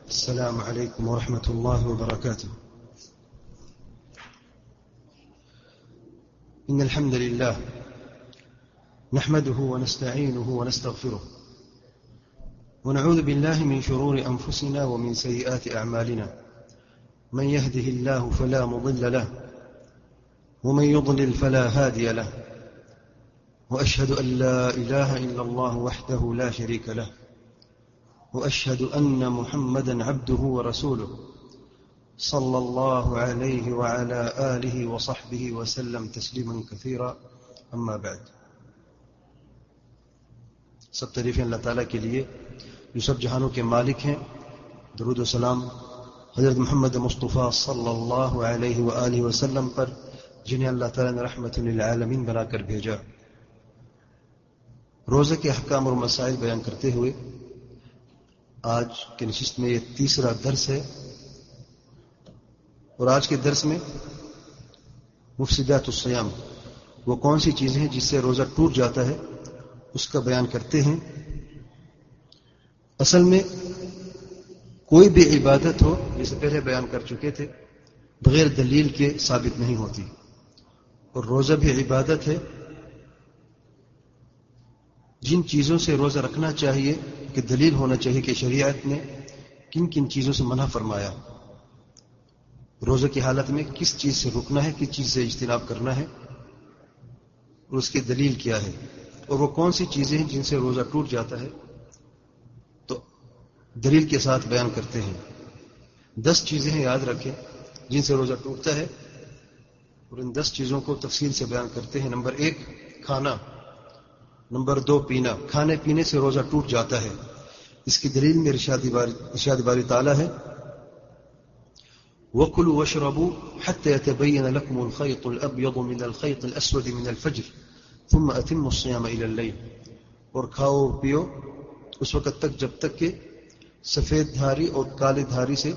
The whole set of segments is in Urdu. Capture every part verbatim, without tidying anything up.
السلام عليكم ورحمة الله وبركاته. إن الحمد لله نحمده ونستعينه ونستغفره ونعوذ بالله من شرور أنفسنا ومن سيئات أعمالنا. من يهده الله فلا مضل له ومن يضلل فلا هادي له، وأشهد أن لا إله إلا الله وحده لا شريك له، وأشهد أن محمدا عبده ورسوله صلى الله عليه وعلى آله وصحبه وسلم تسليما كثيرا. أما بعد، سب تعریفیں اللہ تعالیٰ کے لیے جو سب جہانوں کے مالک ہیں. درود و سلام حضرت محمد مصطفیٰ صلی اللہ علیہ وآلہ وسلم پر، جنہیں اللہ تعالیٰ نے رحمت للعالمین بنا کر بھیجا. روزے کے احکام اور مسائل بیان کرتے ہوئے آج کے نشست میں یہ تیسرا درس ہے، اور آج کے درس میں مفسدات الصیام، وہ کون سی چیزیں ہیں جس سے روزہ ٹوٹ جاتا ہے، اس کا بیان کرتے ہیں. اصل میں کوئی بھی عبادت ہو، جسے پہلے بیان کر چکے تھے، بغیر دلیل کے ثابت نہیں ہوتی، اور روزہ بھی عبادت ہے. جن چیزوں سے روزہ رکھنا چاہیے کہ دلیل ہونا چاہیے کہ شریعت نے کن کن چیزوں سے منع فرمایا، روزہ کی حالت میں کس چیز سے رکنا ہے، کس چیز سے اجتناب کرنا ہے، اور اس کی دلیل کیا ہے، اور وہ کون سی چیزیں ہیں جن سے روزہ ٹوٹ جاتا ہے، تو دلیل کے ساتھ بیان کرتے ہیں. دس چیزیں ہیں، یاد رکھیں، جن سے روزہ ٹوٹتا ہے، اور ان دس چیزوں کو تفصیل سے بیان کرتے ہیں. نمبر ایک، کھانا. نمبر دو، پینا. کھانے پینے سے روزہ ٹوٹ جاتا ہے. اس کی دلیل میں ارشاد باری ارشاد باری تعالیٰ ہے، وَكُلُوا وَاشْرَبُوا حَتَّى يَتَبَيَّنَ لَكُمُ الْخَيْطُ الْأَبْيَضُ مِنَ الْخَيْطِ الْأَسْوَدِ مِنَ الْفَجْرِ ثُمَّ أَتِمُّوا الصِّيَامَ إِلَى اللَّيْلِ. اور کھاؤ پیو اس وقت تک جب تک کہ سفید دھاری اور کالے دھاری سے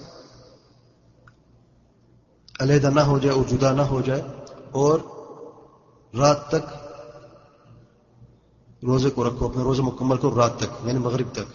علیحدہ نہ ہو جائے اور جدا نہ ہو جائے، اور رات تک روزے کو رکھو، اپنے روزے مکمل کرو رات تک، یعنی مغرب تک.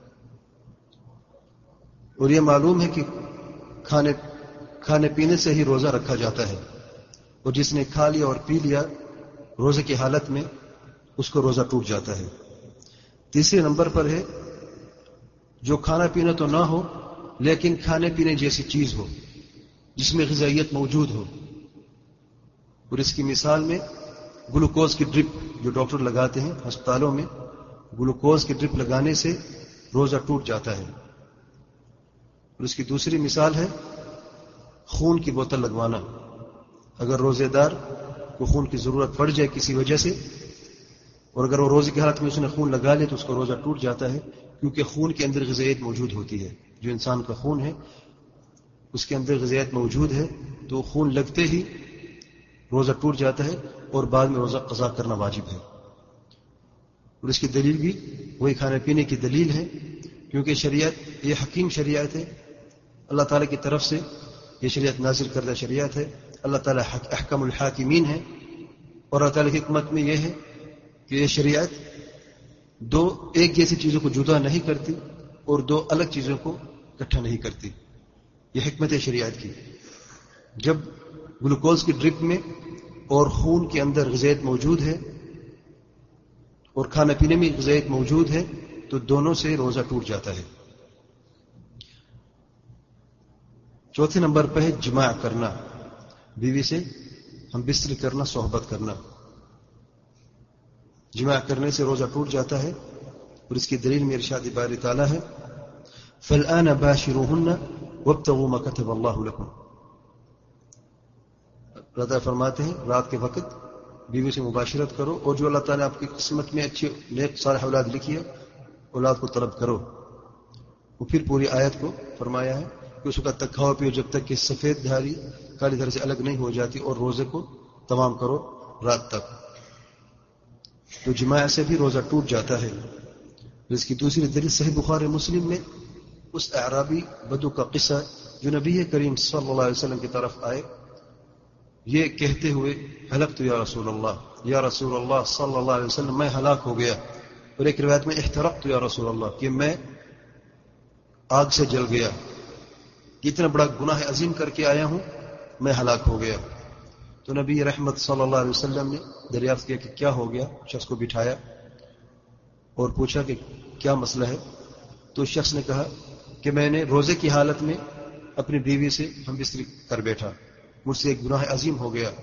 اور یہ معلوم ہے کہ کھانے کھانے پینے سے ہی روزہ رکھا جاتا ہے، اور جس نے کھا لیا اور پی لیا روزے کی حالت میں، اس کو روزہ ٹوٹ جاتا ہے. تیسرے نمبر پر ہے جو کھانا پینا تو نہ ہو لیکن کھانے پینے جیسی چیز ہو جس میں غذائیت موجود ہو. اور اس کی مثال میں گلوکوز کی ڈرپ جو ڈاکٹر لگاتے ہیں ہسپتالوں میں، گلوکوز کی ڈرپ لگانے سے روزہ ٹوٹ جاتا ہے. اور اس کی دوسری مثال ہے خون کی بوتل لگوانا. اگر روزے دار کو خون کی ضرورت پڑ جائے کسی وجہ سے، اور اگر وہ روزے کی حالت میں اس نے خون لگا لے تو اس کا روزہ ٹوٹ جاتا ہے، کیونکہ خون کے اندر غذائیت موجود ہوتی ہے. جو انسان کا خون ہے اس کے اندر غذائیت موجود ہے، تو خون لگتے ہی روزہ ٹوٹ جاتا ہے، اور بعد میں روزہ قضا کرنا واجب ہے. اور اس کی دلیل بھی وہی کھانے پینے کی دلیل ہے، کیونکہ شریعت یہ حکیم شریعت ہے، اللہ تعالیٰ کی طرف سے یہ شریعت نازل کردہ شریعت ہے. اللہ تعالیٰ احکم الحاکمین ہے، اور اللہ تعالیٰ کی حکمت میں یہ ہے کہ یہ شریعت دو ایک جیسی چیزوں کو جدا نہیں کرتی اور دو الگ چیزوں کو اکٹھا نہیں کرتی. یہ حکمت ہے شریعت کی. جب گلوکوز کی ڈرپ میں اور خون کے اندر غذائیت موجود ہے اور کھانا پینے میں غذائیت موجود ہے، تو دونوں سے روزہ ٹوٹ جاتا ہے. چوتھے نمبر پہ ہے جماع کرنا، بیوی سے ہم بستری کرنا، صحبت کرنا. جماع کرنے سے روزہ ٹوٹ جاتا ہے، اور اس کی دلیل میں ارشاد باری تعالیٰ ہے، فَالْآنَ بَاشِرُوهُنَّ وَابْتَغُوا مَا كَتَبَ اللَّهُ لَكُمْ. اللہ تعالیٰ فرماتے ہیں رات کے وقت بیوی سے مباشرت کرو، اور جو اللہ تعالیٰ نے آپ کی قسمت میں اچھی نیک صالح اولاد لکھی ہے، اولاد کو طلب کرو. وہ پھر پوری آیت کو فرمایا ہے کہ اس وقت تک کھاؤ پیو جب تک کہ سفید دھاری کالی دھاری سے الگ نہیں ہو جاتی، اور روزے کو تمام کرو رات تک. تو جماع سے بھی روزہ ٹوٹ جاتا ہے. اس کی دوسری دلیل صحیح بخاری مسلم میں اس اعرابی بدو کا قصہ جو نبی کریم صلی اللہ علیہ وسلم کی طرف آئے یہ کہتے ہوئے، ہلکت یا رسول اللہ، یا رسول اللہ صلی اللہ علیہ وسلم میں ہلاک ہو گیا. اور ایک روایت میں احترقت یا رسول اللہ، کہ میں آگ سے جل گیا. کہ اتنا بڑا گناہ عظیم کر کے آیا ہوں، میں ہلاک ہو گیا۔ تو نبی رحمت صلی اللہ علیہ وسلم نے دریافت کیا کہ کیا ہو گیا، شخص کو بٹھایا اور پوچھا کہ کیا مسئلہ ہے۔ تو شخص نے کہا کہ میں نے روزے کی حالت میں اپنی بیوی سے ہم بستری کر بیٹھا، مجھ سے ایک گناہ عظیم ہو گیا۔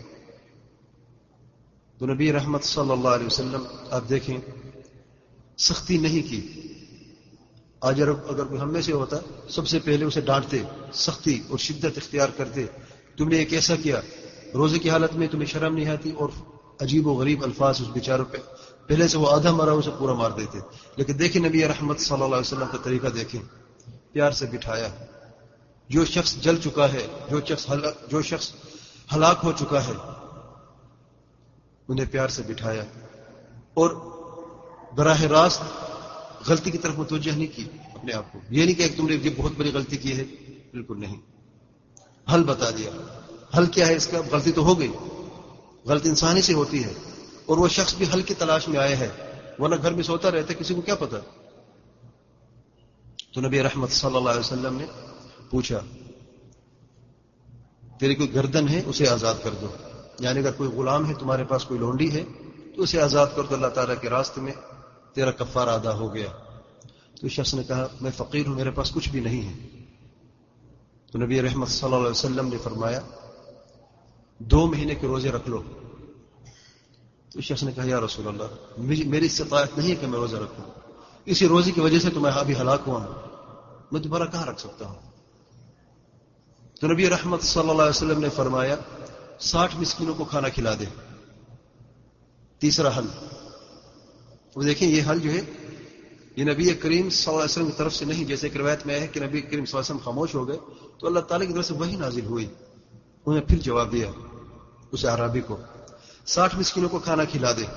تو نبی رحمت صلی اللہ علیہ وسلم آپ دیکھیں سختی نہیں کی۔ آج اگر کوئی ہم میں سے ہوتا سب سے پہلے اسے ڈانٹتے، سختی اور شدت اختیار کرتے، تم نے ایک ایسا کیا، روزے کی حالت میں تمہیں شرم نہیں آتی، اور عجیب و غریب الفاظ اس بیچاروں پہ پہلے سے وہ آدھا مرا اسے پورا مار دیتے۔ لیکن دیکھیں نبی رحمت صلی اللہ علیہ وسلم کا طریقہ دیکھیں، پیار سے بٹھایا۔ جو شخص جل چکا ہے، جو شخص جو شخص ہلاک ہو چکا ہے، انہیں پیار سے بٹھایا اور براہ راست غلطی کی طرف متوجہ نہیں کی اپنے آپ کو۔ یہ نہیں کہ تم نے یہ بہت بڑی غلطی کی ہے، بالکل نہیں، حل بتا دیا۔ حل کیا ہے اس کا؟ غلطی تو ہو گئی، غلطی انسانی سے ہوتی ہے، اور وہ شخص بھی حل کی تلاش میں آیا ہے، ورنہ گھر میں سوتا رہتا، کسی کو کیا پتا۔ تو نبی رحمت صلی اللہ علیہ وسلم نے پوچھا تیری کوئی گردن ہے اسے آزاد کر دو، یعنی اگر کوئی غلام ہے تمہارے پاس، کوئی لونڈی ہے تو اسے آزاد کر دو، اللہ تعالیٰ کے راستے میں تیرا کفارہ ادا ہو گیا۔ تو شخص نے کہا میں فقیر ہوں، میرے پاس کچھ بھی نہیں ہے۔ تو نبی رحمت صلی اللہ علیہ وسلم نے فرمایا دو مہینے کے روزے رکھ لو۔ تو شخص نے کہا یا رسول اللہ میری استطاعت نہیں ہے کہ میں روزہ رکھوں، اسی روزے کی وجہ سے تو میں ابھی ہلاک ہوا ہوں، میں دوبارہ کہاں رکھ سکتا ہوں۔ تو نبی رحمت صلی اللہ علیہ وسلم نے فرمایا ساٹھ مسکینوں کو کھانا کھلا دے۔ تیسرا حل، وہ دیکھیں یہ حل جو ہے یہ نبی کریم صلی اللہ علیہ وسلم کی طرف سے نہیں، جیسے ایک روایت میں ہے کہ نبی کریم صلی اللہ علیہ وسلم خاموش ہو گئے تو اللہ تعالیٰ کی طرف سے وحی نازل ہوئی، انہوں نے پھر جواب دیا اس اعرابی کو ساٹھ مسکینوں کو کھانا کھلا دے۔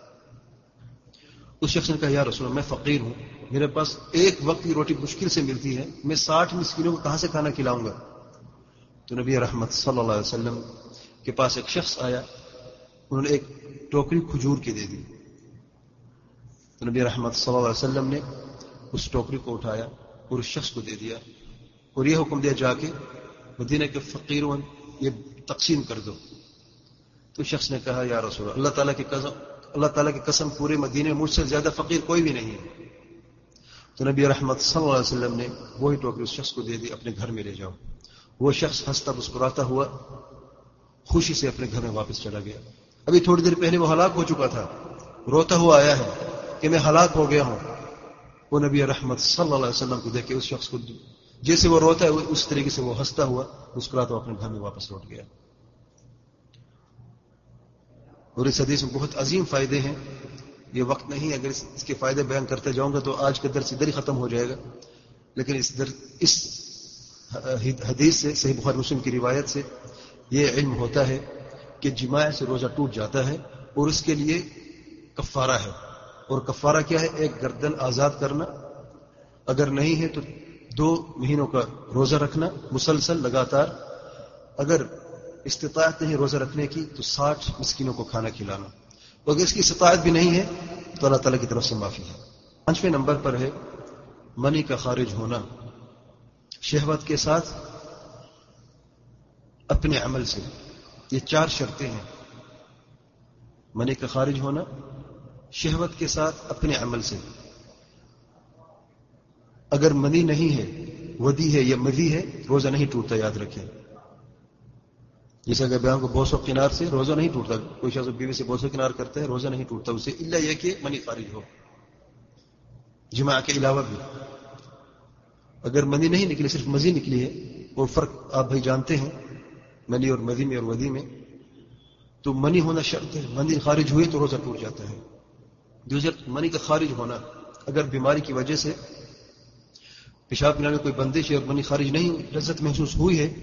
اس شخص نے کہا یا رسول اللہ میں فقیر ہوں، میرے پاس ایک وقت کی روٹی مشکل سے ملتی ہے، میں ساٹھ مسکینوں کو کہاں سے کھانا کھلاؤں گا۔ تو نبی رحمت صلی اللہ علیہ وسلم کے پاس ایک شخص آیا، انہوں نے ایک ٹوکری کھجور کی دے دی۔ تو نبی رحمت صلی اللہ علیہ وسلم نے اس ٹوکری کو اٹھایا اور اس شخص کو دے دیا اور یہ حکم دیا جا کے مدینہ کے فقیروں یہ تقسیم کر دو۔ تو شخص نے کہا یا رسول اللہ تعالیٰ کی قسم اللہ تعالیٰ کی قسم پورے مدینے میں مجھ سے زیادہ فقیر کوئی بھی نہیں ہے۔ تو نبی رحمت صلی اللہ علیہ وسلم نے وہی ٹوکری اس شخص کو دے دی، اپنے گھر میں لے جاؤ۔ وہ شخص ہنستا مسکراتا ہوا خوشی سے اپنے گھر میں واپس چلا گیا۔ ابھی تھوڑی دیر پہلے وہ ہلاک ہو چکا تھا، روتا ہوا آیا ہے کہ میں ہلاک ہو گیا ہوں۔ وہ نبی رحمت صلی اللہ علیہ وسلم کو دیکھ کے اس شخص کو جیسے وہ روتا ہے اس طریقے سے وہ ہنستا ہوا مسکراتا ہوا اپنے گھر میں واپس لوٹ گیا۔ اور اس حدیث میں بہت عظیم فائدے ہیں، یہ وقت نہیں، اگر اس کے فائدے بیان کرتے جاؤں گا تو آج کا درس ادھر ہی ختم ہو جائے گا۔ لیکن اس در اس حدیث سے، صحیح بخاری مسلم کی روایت سے یہ علم ہوتا ہے کہ جماع سے روزہ ٹوٹ جاتا ہے اور اس کے لیے کفارہ ہے۔ اور کفارہ کیا ہے؟ ایک گردن آزاد کرنا، اگر نہیں ہے تو دو مہینوں کا روزہ رکھنا مسلسل لگاتار، اگر استطاعت نہیں روزہ رکھنے کی تو ساٹھ مسکینوں کو کھانا کھلانا، اور اگر اس کی استطاعت بھی نہیں ہے تو اللہ تعالیٰ کی طرف سے معافی ہے۔ پانچویں نمبر پر ہے منی کا خارج ہونا، شہوت کے ساتھ اپنے عمل سے۔ یہ چار شرطیں ہیں، منی کا خارج ہونا، شہوت کے ساتھ اپنے عمل سے۔ اگر منی نہیں ہے، ودی ہے یا مدی ہے، روزہ نہیں ٹوٹتا، یاد رکھیں۔ جیسے اگر بیان کو بوس و کنار سے روزہ نہیں ٹوٹتا، کوئی شخص بیوی سے بوس و کنار کرتا ہے روزہ نہیں ٹوٹتا اسے، الا یہ کہ منی خارج ہو، جماع کے علاوہ بھی۔ اگر منی نہیں نکلی، صرف مزی نکلی ہے، وہ فرق آپ بھائی جانتے ہیں منی اور مدی میں اور ودی میں، تو منی ہونا شرط ہے، منی خارج ہوئی تو روزہ ٹوٹ جاتا ہے۔ دوسرا منی کا خارج ہونا، اگر بیماری کی وجہ سے پیشاب پلانے میں کوئی بندش ہے اور منی خارج نہیں، لذت محسوس ہوئی ہے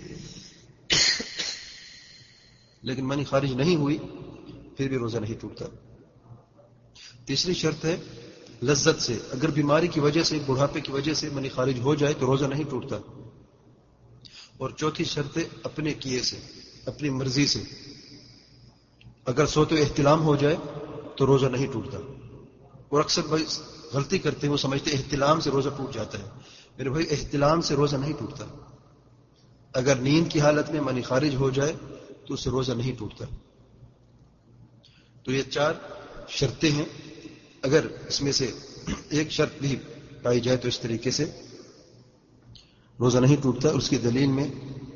لیکن منی خارج نہیں ہوئی، پھر بھی روزہ نہیں ٹوٹتا۔ تیسری شرط ہے لذت سے، اگر بیماری کی وجہ سے، بڑھاپے کی وجہ سے منی خارج ہو جائے تو روزہ نہیں ٹوٹتا۔ اور چوتھی شرط ہے اپنے کیے سے، اپنی مرضی سے، اگر سوتے احتلام ہو جائے تو روزہ نہیں ٹوٹتا۔ اور اکثر بھائی غلطی کرتے ہیں، وہ سمجھتے احتلام سے روزہ ٹوٹ جاتا ہے۔ میرے بھائی احتلام سے روزہ نہیں ٹوٹتا، اگر نیند کی حالت میں منی خارج ہو جائے تو اس سے روزہ نہیں ٹوٹتا. تو یہ چار شرطیں ہیں. اگر اس میں سے ایک شرط بھی پائی جائے تو اس طریقے سے روزہ نہیں ٹوٹتا. اس کی دلیل میں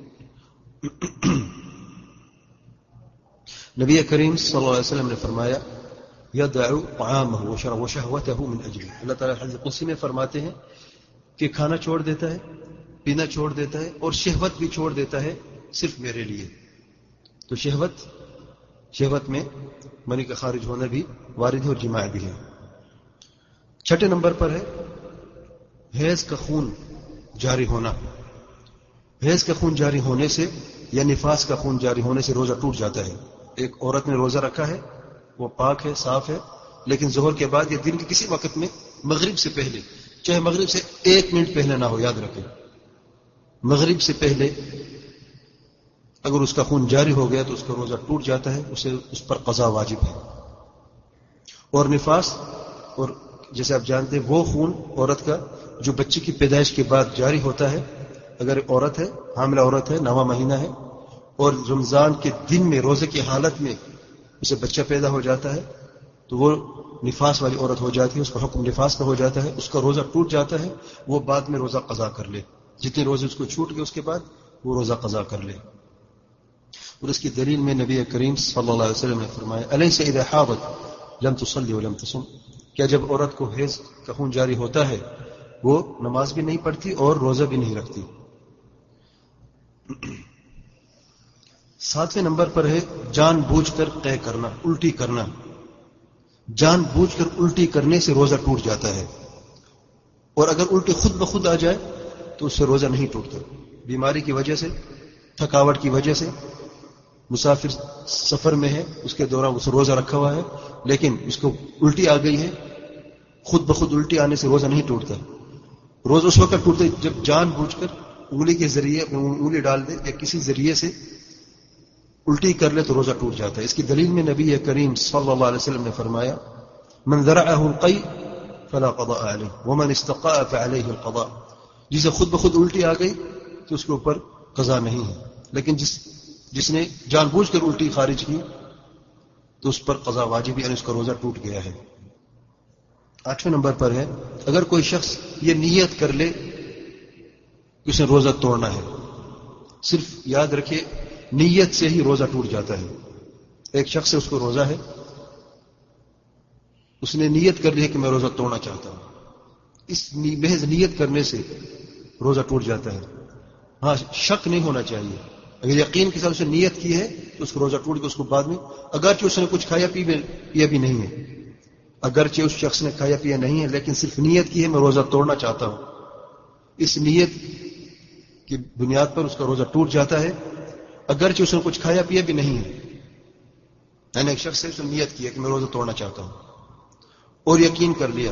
نبی کریم صلی اللہ علیہ وسلم نے فرمایا یدع طعامہ وشہوتہ من اجلی. اللہ تعالیٰ حدیث قدسی میں فرماتے ہیں کہ کھانا چھوڑ دیتا ہے, پینا چھوڑ دیتا ہے, اور شہوت بھی چھوڑ دیتا ہے صرف میرے لیے. تو شہوت شہوت میں منی کا خارج ہونا بھی وارد ہے اور جماع بھی ہے. چھٹے نمبر پر ہے حیض کا خون جاری ہونا. حیض کا خون جاری ہونے سے یا نفاس کا خون جاری ہونے سے روزہ ٹوٹ جاتا ہے. ایک عورت نے روزہ رکھا ہے, وہ پاک ہے, صاف ہے, لیکن ظہر کے بعد یا دن کے کسی وقت میں مغرب سے پہلے, چاہے مغرب سے ایک منٹ پہلے نہ ہو, یاد رکھیں مغرب سے پہلے اگر اس کا خون جاری ہو گیا تو اس کا روزہ ٹوٹ جاتا ہے, اسے اس پر قضا واجب ہے. اور نفاس, اور جیسے آپ جانتے ہیں وہ خون عورت کا جو بچے کی پیدائش کے بعد جاری ہوتا ہے. اگر عورت ہے, حاملہ عورت ہے, نواں مہینہ ہے, اور رمضان کے دن میں روزے کی حالت میں اسے بچہ پیدا ہو جاتا ہے تو وہ نفاس والی عورت ہو جاتی ہے, اس کا حکم نفاس کا ہو جاتا ہے, اس کا روزہ ٹوٹ جاتا ہے. وہ بعد میں روزہ قضا کر لے, جتنے روزے اس کو چھوٹ گئے اس کے بعد وہ روزہ قضا کر لے. اور اس کی دلیل میں نبی کریم صلی اللہ علیہ وسلم نے فرمایا الیس اذا حاضت لم تصلی ولم تصم. کیا جب عورت کو حیض کا خون جاری ہوتا ہے وہ نماز بھی نہیں پڑھتی اور روزہ بھی نہیں رکھتی. ساتویں نمبر پر ہے جان بوجھ کر قے کرنا, الٹی کرنا. جان بوجھ کر الٹی کرنے سے روزہ ٹوٹ جاتا ہے, اور اگر الٹی خود بخود آ جائے تو اس سے روزہ نہیں ٹوٹتا. بیماری کی وجہ سے, تھکاوٹ کی وجہ سے, مسافر سفر میں ہے, اس کے دوران اس روزہ رکھا ہوا ہے لیکن اس کو الٹی آ گئی ہے, خود بخود الٹی آنے سے روزہ نہیں ٹوٹتا. روزہ اس وقت ٹوٹتا جب جان بوجھ کر انگلی کے ذریعے انگلی ڈال دے یا کسی ذریعے سے الٹی کر لے تو روزہ ٹوٹ جاتا ہے. اس کی دلیل میں نبی کریم صلی اللہ علیہ وسلم نے فرمایا من ذرعه القی فلا قضاء علیہ ومن استقاء فعلیہ القضاء. جسے خود بخود الٹی آ گئی تو اس کے اوپر قضا نہیں ہے, لیکن جس جس نے جان بوجھ کر الٹی خارج کی تو اس پر قضا واجب, یعنی اس کا روزہ ٹوٹ گیا ہے. آٹھویں نمبر پر ہے اگر کوئی شخص یہ نیت کر لے کہ اس نے روزہ توڑنا ہے, صرف یاد رکھے نیت سے ہی روزہ ٹوٹ جاتا ہے. ایک شخص سے اس کو روزہ ہے, اس نے نیت کر لی کہ میں روزہ توڑنا چاہتا ہوں, اس محض نیت کرنے سے روزہ ٹوٹ جاتا ہے. ہاں شک نہیں ہونا چاہیے, اگر یقین کے ساتھ اس نے نیت کی ہے تو اس کو روزہ ٹوٹ گیا. اس کو بعد میں اگرچہ اس نے کچھ کھایا پیا بھی نہیں ہے, اگرچہ اس شخص نے کھایا پیا نہیں ہے لیکن صرف نیت کی ہے میں روزہ توڑنا چاہتا ہوں, اس نیت کی بنیاد پر اس کا روزہ ٹوٹ جاتا ہے اگرچہ اس نے کچھ کھایا پیا بھی نہیں ہے. یعنی ایک شخص سے اس نے نیت کی ہے کہ میں روزہ توڑنا چاہتا ہوں اور یقین کر لیا,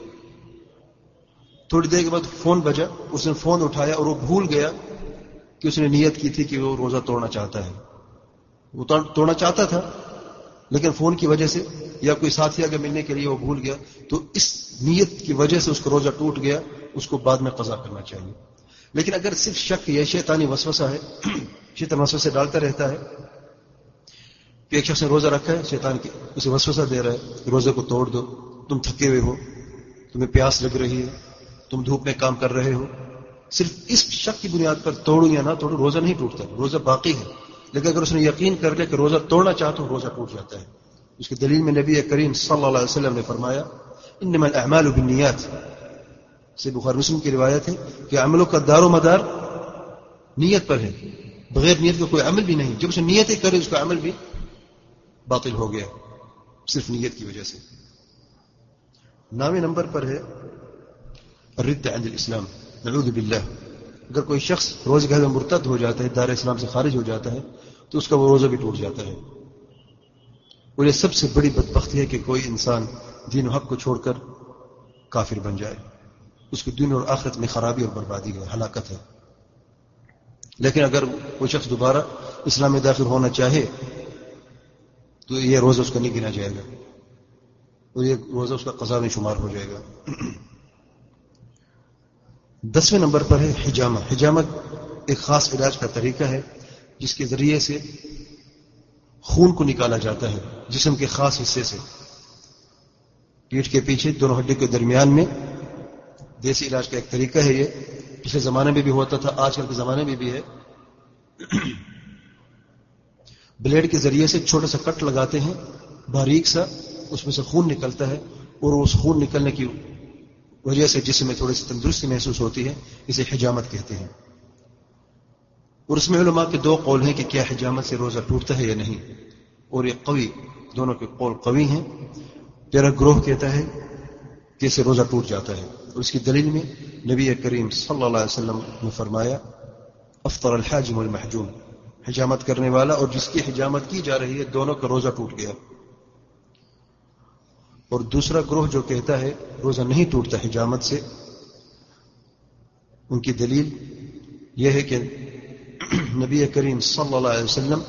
تھوڑی دیر کے بعد فون بجا, اس نے فون اٹھایا اور وہ بھول گیا کہ اس نے نیت کی تھی کہ وہ روزہ توڑنا چاہتا ہے. وہ توڑنا چاہتا تھا لیکن فون کی وجہ سے یا کوئی ساتھی آگے ملنے کے لیے وہ بھول گیا, تو اس نیت کی وجہ سے اس کا روزہ ٹوٹ گیا, اس کو بعد میں قضا کرنا چاہیے. لیکن اگر صرف شک یا شیطانی وسوسہ ہے, شیطان وسوسے ڈالتا رہتا ہے کہ ایک شخص نے روزہ رکھا ہے, شیطان کی اسے وسوسہ دے رہا ہے کہ روزے کو توڑ دو, تم تھکے ہوئے ہو, تمہیں پیاس لگ رہی ہے, تم دھوپ میں کام کر رہے ہو, صرف اس شک کی بنیاد پر توڑو یا نہ توڑو روزہ نہیں ٹوٹتا, روزہ باقی ہے. لیکن اگر اس نے یقین کر لیا کہ روزہ توڑنا چاہتا ہوں روزہ ٹوٹ جاتا ہے. اس کی دلیل میں نبی کریم صلی اللہ علیہ وسلم نے فرمایا انما الاعمال بالنیات, سے بخاری مسلم کی روایت ہے کہ عملوں کا دار و مدار نیت پر ہے, بغیر نیت کا کوئی عمل بھی نہیں. جب اسے نیت ہی کرے اس کا عمل بھی باطل ہو گیا صرف نیت کی وجہ سے. نویں نمبر پر ہے الرد عن الاسلام, نعوذ باللہ. اگر کوئی شخص روزے کے بعد مرتد ہو جاتا ہے, دار اسلام سے خارج ہو جاتا ہے, تو اس کا وہ روزہ بھی ٹوٹ جاتا ہے. اور یہ سب سے بڑی بدبختی ہے کہ کوئی انسان دین و حق کو چھوڑ کر کافر بن جائے, اس کی دنیا اور آخرت میں خرابی اور بربادی ہے, ہلاکت ہے. لیکن اگر کوئی شخص دوبارہ اسلام میں داخل ہونا چاہے تو یہ روزہ اس کا نہیں گنا جائے گا, اور یہ روزہ اس کا قضا میں شمار ہو جائے گا. دسویں نمبر پر ہے حجامہ. حجامہ ایک خاص علاج کا طریقہ ہے جس کے ذریعے سے خون کو نکالا جاتا ہے جسم کے خاص حصے سے، پیٹھ کے پیچھے دونوں ہڈی کے درمیان میں. دیسی علاج کا ایک طریقہ ہے یہ، پچھلے زمانے میں بھی ہوتا تھا، آج کل کے زمانے میں بھی ہے. بلیڈ کے ذریعے سے چھوٹا سا کٹ لگاتے ہیں، باریک سا، اس میں سے خون نکلتا ہے، اور اس خون نکلنے کی وجہ سے جسم میں تھوڑی سی تندرستی محسوس ہوتی ہے. اسے حجامت کہتے ہیں. اور اس میں علماء کے دو قول ہیں کہ کیا حجامت سے روزہ ٹوٹتا ہے یا نہیں، اور یہ قوی، دونوں کے قول قوی ہیں. تیرا گروہ کہتا ہے کہ اسے روزہ ٹوٹ جاتا ہے، اور اس کی دلیل میں نبی کریم صلی اللہ علیہ وسلم نے فرمایا افطر الحاجم والمحجوم، حجامت کرنے والا اور جس کی حجامت کی جا رہی ہے دونوں کا روزہ ٹوٹ گیا. اور دوسرا گروہ جو کہتا ہے روزہ نہیں ٹوٹتا حجامت سے، ان کی دلیل یہ ہے کہ نبی کریم صلی اللہ علیہ وسلم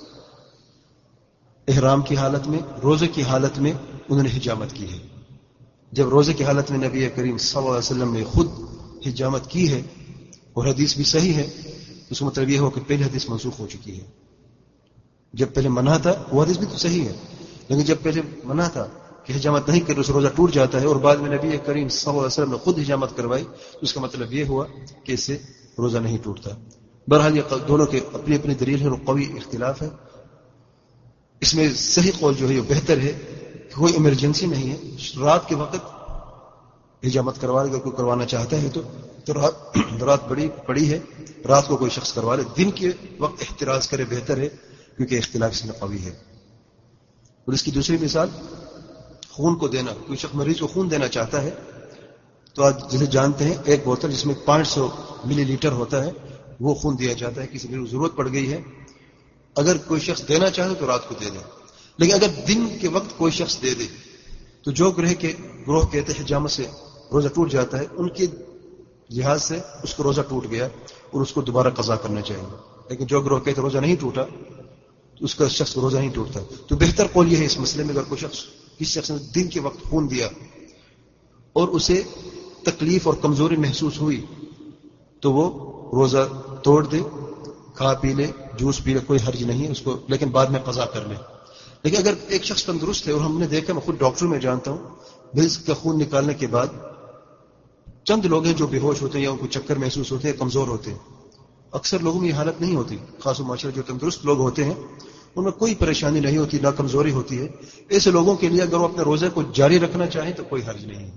احرام کی حالت میں، روزے کی حالت میں انہوں نے حجامت کی ہے. جب روزے کی حالت میں نبی کریم صلی اللہ علیہ وسلم نے خود حجامت کی ہے اور حدیث بھی صحیح ہے، اس کا مطلب یہ ہو کہ پہلی حدیث منسوخ ہو چکی ہے. جب پہلے منع تھا وہ حدیث بھی تو صحیح ہے، لیکن جب پہلے منع تھا کہ حجامت نہیں کرے اس روزہ ٹوٹ جاتا ہے، اور بعد میں نبی کریم صلی اللہ علیہ وسلم نے خود حجامت کروائی، تو اس کا مطلب یہ ہوا کہ اس سے روزہ نہیں ٹوٹتا. بہرحال یہ دونوں کے اپنی اپنی دلیل ہے اور قوی اختلاف ہے. اس میں صحیح قول جو ہے یہ بہتر ہے کہ کوئی ایمرجنسی نہیں ہے، رات کے وقت حجامت کروا لے، کوئی کروانا چاہتا ہے تو تو رات رات بڑی پڑی ہے، رات کو کوئی شخص کروا لے، دن کے وقت احتراز کرے بہتر ہے، کیونکہ اختلاف اس میں قوی ہے. اور اس کی دوسری مثال خون کو دینا، کوئی شخص مریض کو خون دینا چاہتا ہے تو آج جسے جانتے ہیں ایک بوتل جس میں پانچ سو ملی لیٹر ہوتا ہے وہ خون دیا جاتا ہے. کسی کو ضرورت پڑ گئی ہے، اگر کوئی شخص دینا چاہے تو رات کو دے دے، لیکن اگر دن کے وقت کوئی شخص دے دے تو جو گروہ کے گروہ کہتے ہیں حجامت سے روزہ ٹوٹ جاتا ہے، ان کے لحاظ سے اس کو روزہ ٹوٹ گیا اور اس کو دوبارہ قضا کرنا چاہیے. لیکن جو گروہ کہتے روزہ نہیں ٹوٹا تو اس کا شخص کو روزہ نہیں ٹوٹتا. تو بہتر قول یہ ہے اس مسئلے میں، اگر کوئی شخص کسی شخص نے دن کے وقت خون دیا اور اسے تکلیف اور کمزوری محسوس ہوئی تو وہ روزہ توڑ دے، کھا پی لے، جوس پی لے، کوئی حرج نہیں ہے اس کو، لیکن بعد میں قضا کر لے. لیکن اگر ایک شخص تندرست ہے، اور ہم نے دیکھا، میں خود ڈاکٹر میں جانتا ہوں، مریض کا خون نکالنے کے بعد چند لوگ ہیں جو بے ہوش ہوتے ہیں یا ان کو چکر محسوس ہوتے ہیں، کمزور ہوتے ہیں. اکثر لوگوں میں یہ حالت نہیں ہوتی، خاص و معاشرہ جو تندرست لوگ ہوتے ہیں ان میں کوئی پریشانی نہیں ہوتی، نہ کمزوری ہوتی ہے. ایسے لوگوں کے لیے اگر وہ اپنے روزے کو جاری رکھنا چاہیں تو کوئی حرج نہیں ہے.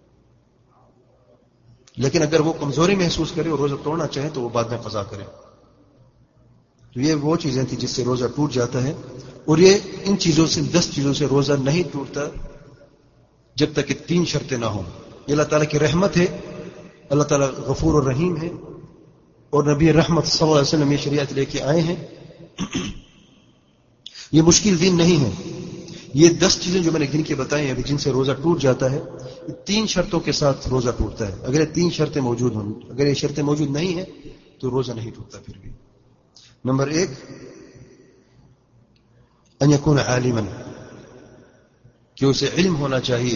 لیکن اگر وہ کمزوری محسوس کرے اور روزہ توڑنا چاہیں تو وہ بعد میں قضا کرے. تو یہ وہ چیزیں تھیں جس سے روزہ ٹوٹ جاتا ہے، اور یہ ان چیزوں سے، دس چیزوں سے روزہ نہیں ٹوٹتا جب تک کہ تین شرطیں نہ ہوں. یہ اللہ تعالیٰ کی رحمت ہے، اللہ تعالیٰ غفور الرحیم ہے، اور نبی رحمت صلی اللہ علیہ وسلم یہ شریعت لے کے آئے ہیں. یہ مشکل دین نہیں ہے. یہ دس چیزیں جو میں نے گن کے بتائی ہیں جن سے روزہ ٹوٹ جاتا ہے، تین شرطوں کے ساتھ روزہ ٹوٹتا ہے. اگر یہ تین شرطیں موجود ہوں، اگر یہ شرطیں موجود نہیں ہیں تو روزہ نہیں ٹوٹتا. پھر بھی نمبر ایک، ان یکون عالما، کہ اسے علم ہونا چاہیے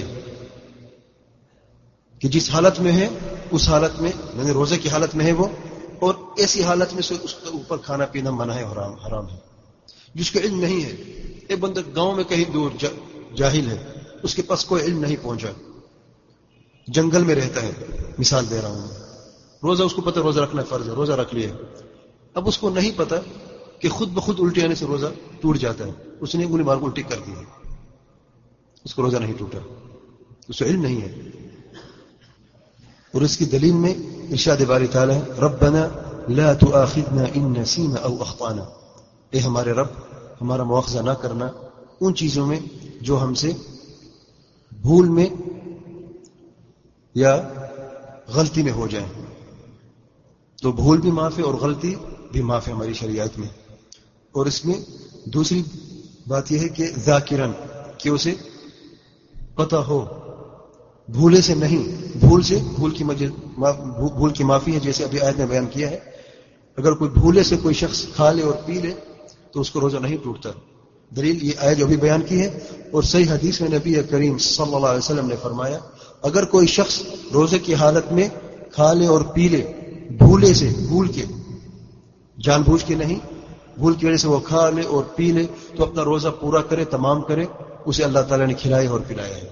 کہ جس حالت میں ہے اس حالت میں، یعنی روزے کی حالت میں ہے وہ، اور ایسی حالت میں سے اس کے اوپر کھانا پینا منع ہے، حرام حرام ہے. جس کو علم نہیں ہے، ایک بندہ گاؤں میں کہیں دور جاہل ہے، اس کے پاس کوئی علم نہیں پہنچا، جنگل میں رہتا ہے، مثال دے رہا ہوں، روزہ اس کو پتہ روزہ رکھنا فرض ہے، روزہ رکھ لیا. اب اس کو نہیں پتا کہ خود بخود الٹی آنے سے روزہ ٹوٹ جاتا ہے، اس نے انگلی مار کو الٹی کر دی ہے، اس کو روزہ نہیں ٹوٹا، اس کو علم نہیں ہے. اور اس کی دلیل میں ارشاد باری تعالی ہے، ربنا لا تؤاخذنا ان نسینا او اخطانا، اے ہمارے رب ہمارا مواخذہ نہ کرنا ان چیزوں میں جو ہم سے بھول میں یا غلطی میں ہو جائیں. تو بھول بھی معاف ہے اور غلطی بھی معاف ہے ہماری شریعت میں. اور اس میں دوسری بات یہ ہے کہ ذاکرن، کہ اسے پتہ ہو، بھولے سے نہیں، بھول سے بھول کی مجل بھول کی معافی ہے، جیسے ابھی آیت میں بیان کیا ہے. اگر کوئی بھولے سے کوئی شخص کھا لے اور پی لے تو اس کو روزہ نہیں ٹوٹتا. دلیل یہ آیت جو ابھی بیان کی ہے، اور صحیح حدیث میں نبی کریم صلی اللہ علیہ وسلم نے فرمایا، اگر کوئی شخص روزے کی حالت میں کھا لے اور پی لے بھولے سے، بھول کے، جان بوجھ کے نہیں، بھول کی وجہ سے وہ کھا لے اور پی لے تو اپنا روزہ پورا کرے، تمام کرے، اسے اللہ تعالیٰ نے کھلایا اور پلایا ہے.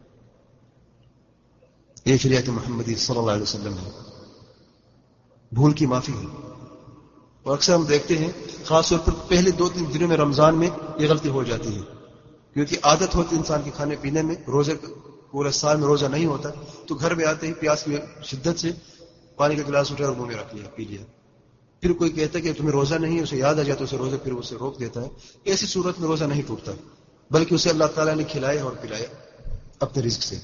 یہ شریعت محمدی صلی اللہ علیہ وسلم ہے. بھول کی معافی ہے. اور اکثر ہم دیکھتے ہیں خاص طور پر پہلے دو تین دنوں میں رمضان میں یہ غلطی ہو جاتی ہے، کیونکہ عادت ہوتی انسان کے کھانے پینے میں، روزے پورے سال میں روزہ نہیں ہوتا تو گھر میں آتے ہی پیاس کی شدت سے پانی کا گلاس اٹھا اور منہ میں رکھ لیا، پی لیا. پھر کوئی کہتا ہے کہ تمہیں روزہ نہیں ہے، اسے یاد آ جاتا ہے اسے روزہ، پھر اسے روک دیتا ہے. ایسی صورت میں روزہ نہیں ٹوٹتا، بلکہ اسے اللہ تعالیٰ نے کھلایا اور پلایا اپنے رزق سے.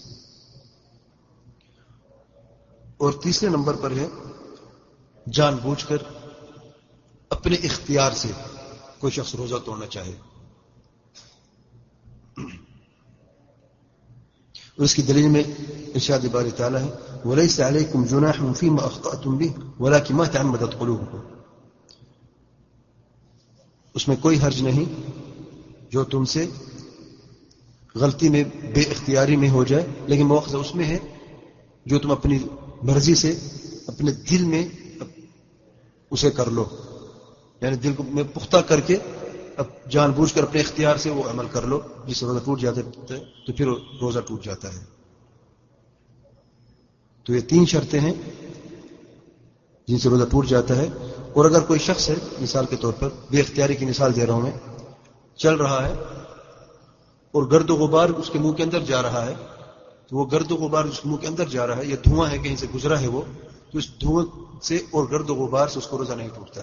اور تیسرے نمبر پر ہے جان بوجھ کر اپنے اختیار سے کوئی شخص روزہ توڑنا چاہے. اور اس کی دلیل میں ارشاد باری تعالیٰ ہے وَلَيْسَ عَلَيْكُمْ جُنَاحٌ فِيمَا أَخْطَأْتُمْ بِهِ وَلَكِنْ مَا تَعَمَّدَتْ قُلُوبُكُمْ. اس میں کوئی حرج نہیں جو تم سے غلطی میں بے اختیاری میں ہو جائے، لیکن مؤاخذہ اس میں ہے جو تم اپنی مرضی سے اپنے دل میں اسے کر لو، یعنی دل کو میں پختہ کر کے اب جان بوجھ کر اپنے اختیار سے وہ عمل کر لو جس سے روزہ ٹوٹ جاتا ہے تو پھر روزہ ٹوٹ جاتا ہے. تو یہ تین شرطیں ہیں جن سے روزہ ٹوٹ جاتا ہے. اور اگر کوئی شخص ہے، مثال کے طور پر بے اختیاری کی مثال دے رہا ہوں میں، چل رہا ہے اور گرد و غبار اس کے منہ کے اندر جا رہا ہے، تو وہ گرد و غبار اس کے منہ کے اندر جا رہا ہے، یہ دھواں ہے کہیں سے گزرا ہے وہ، تو اس دھواں سے اور گرد و غبار سے اس کو روزہ نہیں ٹوٹتا.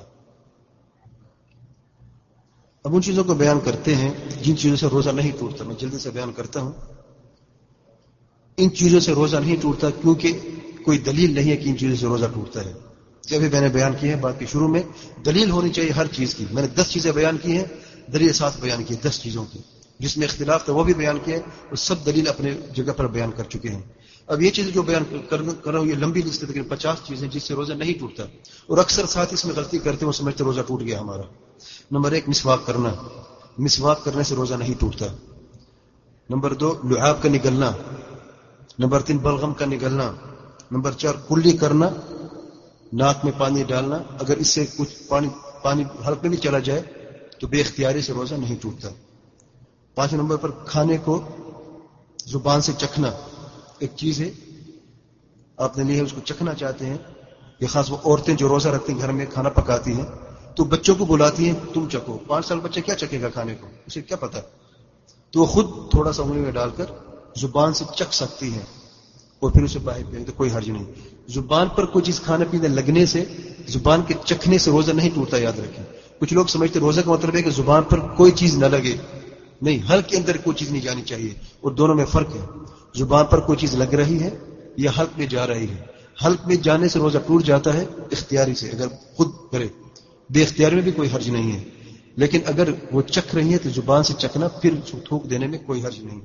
اب ان چیزوں کو بیان کرتے ہیں جن چیزوں سے روزہ نہیں ٹوٹتا. میں جلدی سے بیان کرتا ہوں. ان چیزوں سے روزہ نہیں ٹوٹتا کیونکہ کوئی دلیل نہیں ہے کہ ان چیزوں سے روزہ ٹوٹتا ہے. ابھی میں نے بیان کی ہے بات کے شروع میں، دلیل ہونی چاہیے ہر چیز کی. میں نے دس چیزیں بیان کی ہیں، دلیل ساتھ بیان کی دس چیزوں کی، جس میں اختلاف تھا وہ بھی بیان کیا ہے، اور سب دلیل اپنے جگہ پر بیان کر چکے ہیں. اب یہ چیزیں جو بیان کر رہا ہوں یہ لمبی لسٹ ہے، لیکن پچاس چیزیں جس سے روزہ نہیں ٹوٹتا. اور اکثر ساتھ اس میں غلطی کرتے ہیں، وہ سمجھتے روزہ ٹوٹ گیا ہمارا. نمبر ایک مسواک کرنا، مسواک کرنے سے روزہ نہیں ٹوٹتا. نمبر دو لعاب کا نگلنا. نمبر تین بلغم کا نگلنا. نمبر چار کلی کرنا، ناک میں پانی ڈالنا. اگر اس سے کچھ پانی پانی حلق میں بھی چلا جائے تو بے اختیاری سے روزہ نہیں ٹوٹتا. پانچ نمبر پر کھانے کو زبان سے چکھنا. ایک چیز ہے آپ نے لی ہے، اس کو چکھنا چاہتے ہیں. یہ خاص وہ عورتیں جو روزہ رکھتی ہیں، گھر میں کھانا پکاتی ہیں، تو بچوں کو بلاتی ہیں تم چکھو. پانچ سال بچہ کیا چکھے گا کھانے کو، اسے کیا پتا. تو وہ خود تھوڑا سا انگلی میں ڈال کر زبان سے چکھ سکتی ہے اور پھر اسے باہر پھینک دے، کوئی حرج نہیں. زبان پر کوئی چیز کھانے پینے لگنے سے، زبان کے چکھنے سے روزہ نہیں ٹوٹتا، یاد رکھیں. کچھ لوگ سمجھتے روزہ کا مطلب ہے کہ زبان پر کوئی چیز نہ لگے. نہیں، حلق کے اندر کوئی چیز نہیں جانی چاہیے، اور دونوں میں فرق ہے. زبان پر کوئی چیز لگ رہی ہے یا حلق میں جا رہی ہے. حلق میں جانے سے روزہ ٹوٹ جاتا ہے اختیاری سے، اگر خود کرے. بے اختیاری میں بھی کوئی حرج نہیں ہے، لیکن اگر وہ چکھ رہی ہے تو زبان سے چکھنا، پھر تھوک دینے میں کوئی حرج نہیں.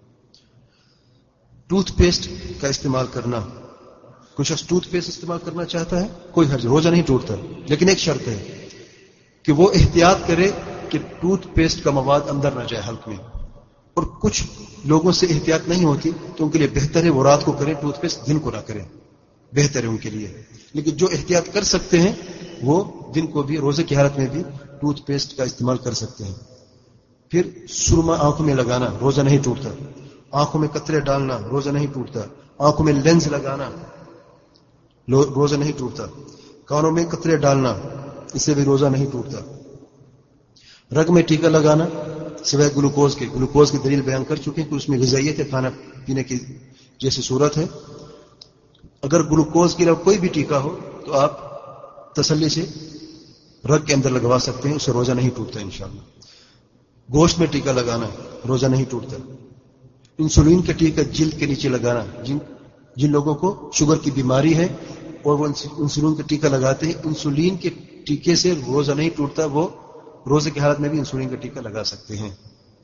ٹوتھ پیسٹ کا استعمال کرنا. کوئی شخص ٹوتھ پیسٹ استعمال کرنا چاہتا ہے، کوئی حرج، روزہ نہیں ٹوٹتا. لیکن ایک شرط ہے کہ وہ احتیاط کرے کہ ٹوتھ پیسٹ کا مواد اندر نہ جائے حلق میں. اور کچھ لوگوں سے احتیاط نہیں ہوتی تو ان کے لیے بہتر ہے وہ رات کو کریں ٹوتھ پیسٹ، دن کو نہ کریں، بہتر ہے ان کے لیے. لیکن جو احتیاط کر سکتے ہیں وہ دن کو بھی، روزے کی حالت میں بھی ٹوتھ پیسٹ کا استعمال کر سکتے ہیں. پھر سرما آنکھوں میں لگانا، روزہ نہیں ٹوٹتا. آنکھوں میں قطرے ڈالنا، روزہ نہیں ٹوٹتا. آنکھوں میں لینز لگانا، روزہ نہیں ٹوٹتا. کانوں میں قطرے ڈالنا، اس سے بھی روزہ نہیں ٹوٹتا. رگ میں ٹیکا لگانا سوائے گلوکوز کے، گلوکوز کی دلیل بیان کر چکے ہیں کہ اس میں غذائیت ہے، کھانا پینے کی جیسی صورت ہے. اگر گلوکوز کے علاوہ کوئی بھی ٹیکا ہو تو آپ تسلی سے رگ کے اندر لگوا سکتے ہیں، اس سے روزہ نہیں ٹوٹتا انشاءاللہ. گوشت میں ٹیکا لگانا، روزہ نہیں ٹوٹتا. انسولین کا ٹیکا جلد کے نیچے لگانا، جن جن لوگوں کو شوگر کی بیماری ہے اور وہ انسولین کا ٹیکا لگاتے ہیں، انسولین کے ٹیکے سے روزہ نہیں ٹوٹتا، وہ روزے کی حالت میں بھی انسولین کا ٹیکا لگا سکتے ہیں.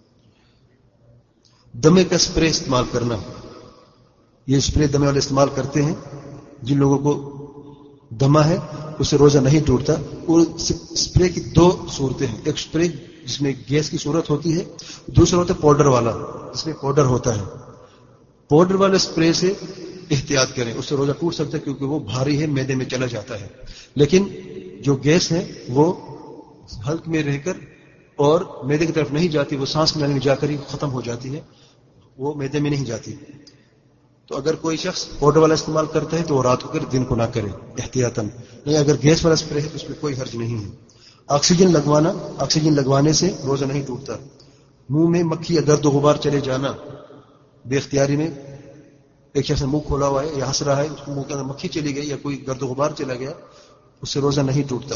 دمے کا اسپرے استعمال کرنا. یہ اسپرے دمے والے استعمال کرتے ہیں جن لوگوں کو دمہ ہے، اس سے روزہ نہیں ٹوٹتا. اور اسپرے کی دو صورتیں ہیں، ایک اسپرے جس میں گیس کی صورت ہوتی ہے، دوسرا ہوتا ہے پاؤڈر والا جس میں پاؤڈر ہوتا ہے. پاؤڈر والے اسپرے سے احتیاط کریں، اس سے روزہ ٹوٹ سکتا ہے کیونکہ وہ بھاری ہے، میدے میں چلا جاتا ہے. لیکن جو گیس ہے وہ حلق میں رہ کر اور معدے کی طرف نہیں جاتی، وہ سانس کی نالی میں جا کر ہی ختم ہو جاتی ہے، وہ معدے میں نہیں جاتی. تو اگر کوئی شخص پاؤڈر والا استعمال کرتا ہے تو وہ رات کو کرے، دن کو نہ کرے احتیاطاً. نہیں، اگر گیس والا اسپرے ہے تو اس میں کوئی حرج نہیں ہے. آکسیجن لگوانا، آکسیجن لگوانے سے روزہ نہیں ٹوٹتا. منہ میں مکھی یا گرد و غبار چلے جانا بے اختیاری میں، ایک شخص منہ کھولا ہوا ہے یا ہنس رہا ہے، اس منہ کے اندر مکھی چلی گئی یا کوئی گرد و غبار چلا گیا، اس سے روزہ نہیں ٹوٹتا.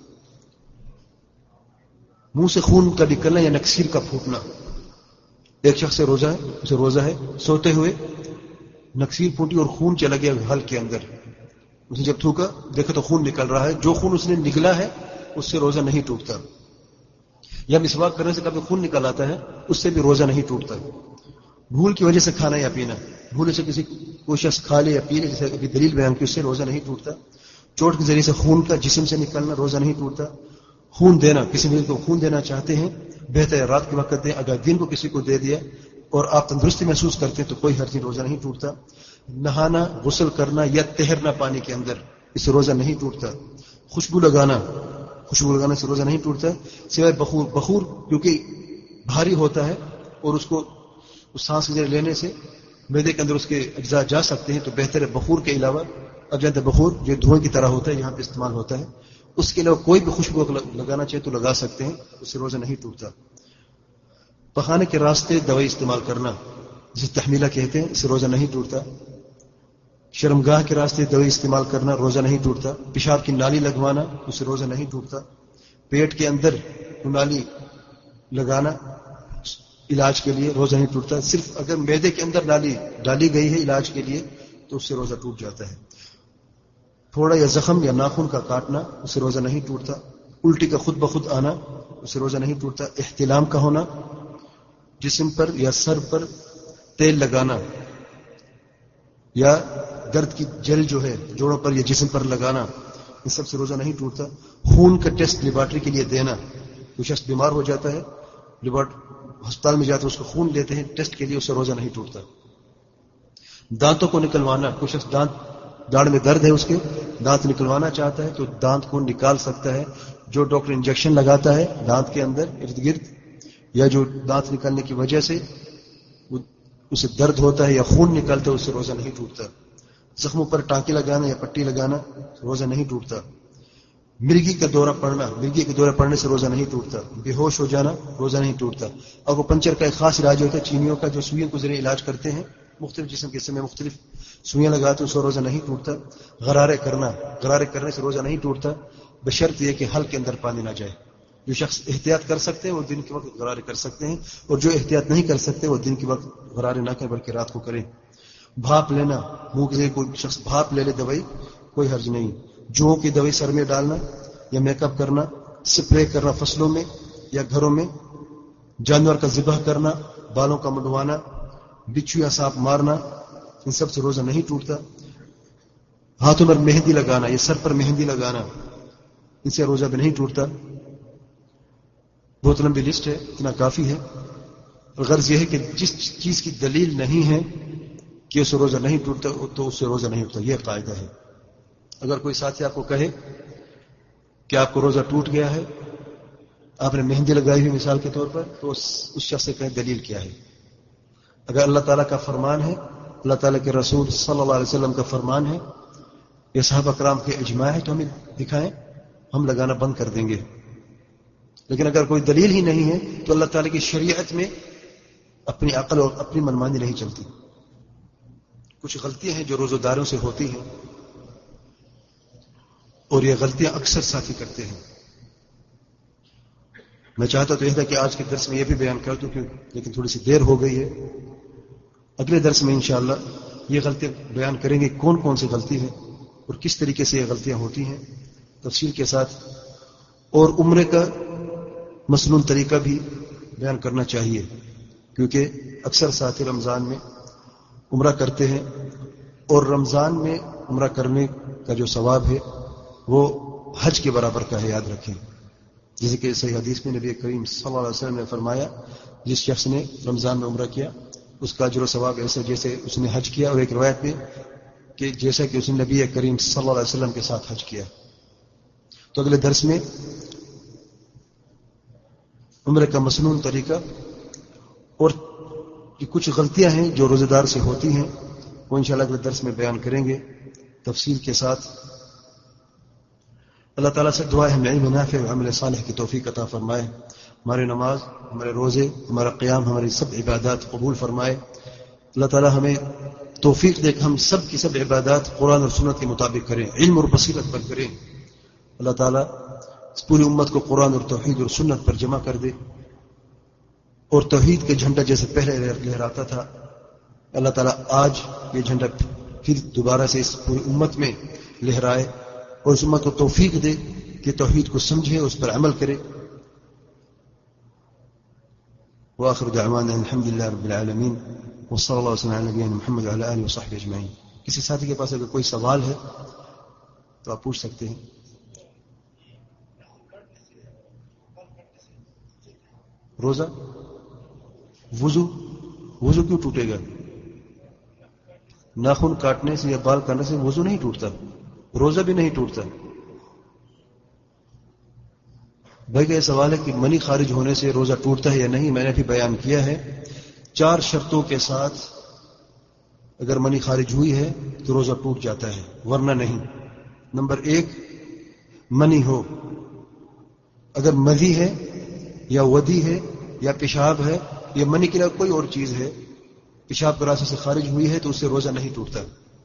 منہ سے خون کا نکلنا یا نکسیر کا پھوٹنا، ایک شخص سے روزہ ہے، اسے روزہ ہے، سوتے ہوئے نکسیر پھوٹی اور خون چلا گیا حلق کے اندر. اس نے جب تھوکا دیکھا تو خون نکل رہا ہے، جو خون اس نے نگلا ہے اس سے روزہ نہیں ٹوٹتا. یا مسواک کرنے سے کبھی خون نکل آتا ہے، اس سے بھی روزہ نہیں ٹوٹتا. بھول کی وجہ سے کھانا یا پینا، بھول سے کسی کوئی شخص کھا لے یا پی لے، جیسے ابھی دلیل بیان کی، اس سے روزہ نہیں ٹوٹتا. چوٹ کے ذریعے سے خون کا جسم سے نکلنا، روزہ نہیں ٹوٹتا. خون دینا، کسی مریض کو خون دینا چاہتے ہیں، بہتر ہے رات کے وقت دیں. اگر دن کو کسی کو دے دیا اور آپ تندرستی محسوس کرتے ہیں تو کوئی حرج نہیں، روزہ نہیں ٹوٹتا. نہانا، غسل کرنا یا تیرنا پانی کے اندر، اس سے روزہ نہیں ٹوٹتا. خوشبو لگانا، خوشبو لگانے سے روزہ نہیں ٹوٹتا سوائے بخور. بخور کیونکہ بھاری ہوتا ہے اور اس کو اس سانس کے ذریعے لینے سے معدے کے اندر اس کے اجزاء جا سکتے ہیں، تو بہتر ہے بخور کے علاوہ، اب جانتے بخور جو دھوئیں کی طرح ہوتا ہے یہاں پہ استعمال ہوتا ہے، اس کے علاوہ کوئی بھی خوشبو لگانا چاہے تو لگا سکتے ہیں، اس سے روزہ نہیں ٹوٹتا. پخانے کے راستے دوائی استعمال کرنا، جسے تحمیلہ کہتے ہیں، اس سے روزہ نہیں ٹوٹتا. شرمگاہ کے راستے دوائی استعمال کرنا، روزہ نہیں ٹوٹتا. پیشاب کی نالی لگوانا، اس سے روزہ نہیں ٹوٹتا. پیٹ کے اندر نالی لگانا علاج کے لیے، روزہ نہیں ٹوٹتا. صرف اگر معدے کے اندر نالی ڈالی گئی ہے علاج کے لیے تو اس سے روزہ ٹوٹ جاتا ہے. تھوڑا یا زخم یا ناخن کا کاٹنا، اس سے روزہ نہیں ٹوٹتا. الٹی کا خود بخود آنا، اس سے روزہ نہیں ٹوٹتا. احتلام کا ہونا، جسم پر یا سر پر تیل لگانا یا درد کی جل جو ہے جوڑوں پر یا جسم پر لگانا، ان سب سے روزہ نہیں ٹوٹتا. خون کا ٹیسٹ لیبارٹری کے لیے دینا، کوئی شخص بیمار ہو جاتا ہے، ہسپتال میں جاتے ہیں، اس کو خون لیتے ہیں ٹیسٹ کے لیے، اس سے روزہ نہیں ٹوٹتا. دانتوں کو نکلوانا، کوئی شخص دانت داڑھ میں درد ہے، اس کے دانت نکلوانا چاہتا ہے تو دانت کو نکال سکتا ہے. جو ڈاکٹر انجیکشن لگاتا ہے دانت کے اندر ارد گرد، یا جو دانت نکلنے کی وجہ سے اسے درد ہوتا ہے یا خون نکلتا ہے، اس سے روزہ نہیں ٹوٹتا. زخموں پر ٹانکے لگانا یا پٹی لگانا، روزہ نہیں ٹوٹتا. مرگی کا دورہ پڑنا، مرگی کے دورہ پڑنے سے روزہ نہیں ٹوٹتا. بے ہوش ہو جانا، روزہ نہیں ٹوٹتا. اور وہ پنچر کا ایک خاص علاج ہوتا ہے چینیوں کا، جو سوئیوں کو ذریعے علاج کرتے ہیں، مختلف جسم کے حصے میں مختلف سوئیاں لگاتے ہیں، اس سے روزہ نہیں ٹوٹتا. غرارے کرنا، غرارے کرنے سے روزہ نہیں ٹوٹتا، بشرط یہ کہ حلق کے اندر پانی نہ جائے. جو شخص احتیاط کر سکتے ہیں وہ دن کے وقت غرارے کر سکتے ہیں، اور جو احتیاط نہیں کر سکتے وہ دن کے وقت غرارے نہ کریں بلکہ رات کو کریں. بھاپ لینا، منہ کے ذریعے کوئی شخص بھاپ لے لے دوائی، کوئی حرج نہیں. جو کی دوائی سر میں ڈالنا یا میک اپ کرنا، سپرے کرنا فصلوں میں یا گھروں میں، جانور کا ذبح کرنا، بالوں کا منڈوانا، بچھو یا سانپ مارنا، ان سب سے روزہ نہیں ٹوٹتا. ہاتھوں پر مہندی لگانا یا سر پر مہندی لگانا، ان سے روزہ بھی نہیں ٹوٹتا. بہت لمبی لسٹ ہے، اتنا کافی ہے. غرض یہ ہے کہ جس چیز کی دلیل نہیں ہے کہ اس سے روزہ نہیں ٹوٹتا تو اس سے روزہ نہیں ٹوٹتا، یہ قاعدہ ہے. اگر کوئی ساتھی آپ کو کہے کہ آپ کو روزہ ٹوٹ گیا ہے، آپ نے مہندی لگائی ہوئی مثال کے طور پر، تو اس شخص سے کہیں دلیل کیا ہے. اگر اللہ تعالیٰ کا فرمان ہے، اللہ تعالیٰ کے رسول صلی اللہ علیہ وسلم کا فرمان ہے، یا صحابہ کرام کے اجماع ہے تو ہمیں دکھائیں، ہم لگانا بند کر دیں گے. لیکن اگر کوئی دلیل ہی نہیں ہے تو اللہ تعالیٰ کی شریعت میں اپنی عقل اور اپنی منمانی نہیں چلتی. کچھ غلطیاں ہیں جو روزہ داروں سے ہوتی ہیں، اور یہ غلطیاں اکثر ساتھی کرتے ہیں. میں چاہتا تو یہ تھا کہ آج کے درس میں یہ بھی بیان کر دوں، لیکن تھوڑی سی دیر ہو گئی ہے. اگلے درس میں انشاءاللہ یہ غلطیاں بیان کریں گے، کون کون سی غلطی ہے اور کس طریقے سے یہ غلطیاں ہوتی ہیں تفصیل کے ساتھ. اور عمرے کا مسنون طریقہ بھی بیان کرنا چاہیے، کیونکہ اکثر ساتھی رمضان میں عمرہ کرتے ہیں، اور رمضان میں عمرہ کرنے کا جو ثواب ہے وہ حج کے برابر کا ہے، یاد رکھیں. جیسے کہ صحیح حدیث میں نبی کریم صلی اللہ علیہ وسلم نے فرمایا، جس شخص نے رمضان میں عمرہ کیا اس کا اجر و ثواب ایسا جیسے اس نے حج کیا. اور ایک روایت میں کہ جیسا کہ اس نے نبی کریم صلی اللہ علیہ وسلم کے ساتھ حج کیا. تو اگلے درس میں عمرے کا مسنون طریقہ اور کچھ غلطیاں ہیں جو روزے دار سے ہوتی ہیں وہ انشاءاللہ اگلے درس میں بیان کریں گے تفصیل کے ساتھ. اللہ تعالیٰ سے دعا ہے علم نافع و عمل صالح کی توفیق عطا فرمائے. ہماری نماز، ہمارے روزے، ہمارا قیام، ہماری سب عبادات قبول فرمائے. اللہ تعالیٰ ہمیں توفیق دے کہ ہم سب کی سب عبادات قرآن اور سنت کے مطابق کریں، علم اور بصیرت پر کریں. اللہ تعالیٰ اس پوری امت کو قرآن اور توحید اور سنت پر جمع کر دے اور توحید کے جھنڈا جیسے پہلے لہراتا تھا اللہ تعالیٰ آج یہ جھنڈا پھر دوبارہ سے اس پوری امت میں لہرائے اور اس امت کو توفیق دے کہ توحید کو سمجھے اس پر عمل کرے. وآخر دعوانا الحمد للہ رب العالمین وصلی اللہ وسلم علی نبینا محمد وعلی آلہ وصحبہ اجمعین. کسی ساتھی کے پاس اگر کوئی سوال ہے تو آپ پوچھ سکتے ہیں. روزہ وضو وضو کیوں ٹوٹے گا؟ ناخن کاٹنے سے یا بال کاٹنے سے وضو نہیں ٹوٹتا، روزہ بھی نہیں ٹوٹتا. بھائی کا یہ سوال ہے کہ منی خارج ہونے سے روزہ ٹوٹتا ہے یا نہیں. میں نے بھی بیان کیا ہے چار شرطوں کے ساتھ اگر منی خارج ہوئی ہے تو روزہ ٹوٹ جاتا ہے ورنہ نہیں. نمبر ایک، منی ہو. اگر مذی ہے یا ودی ہے یا پیشاب ہے یا منی کے علاوہ کوئی اور چیز ہے پیشاب کے راستے سے خارج ہوئی ہے تو اس سے روزہ نہیں ٹوٹتا.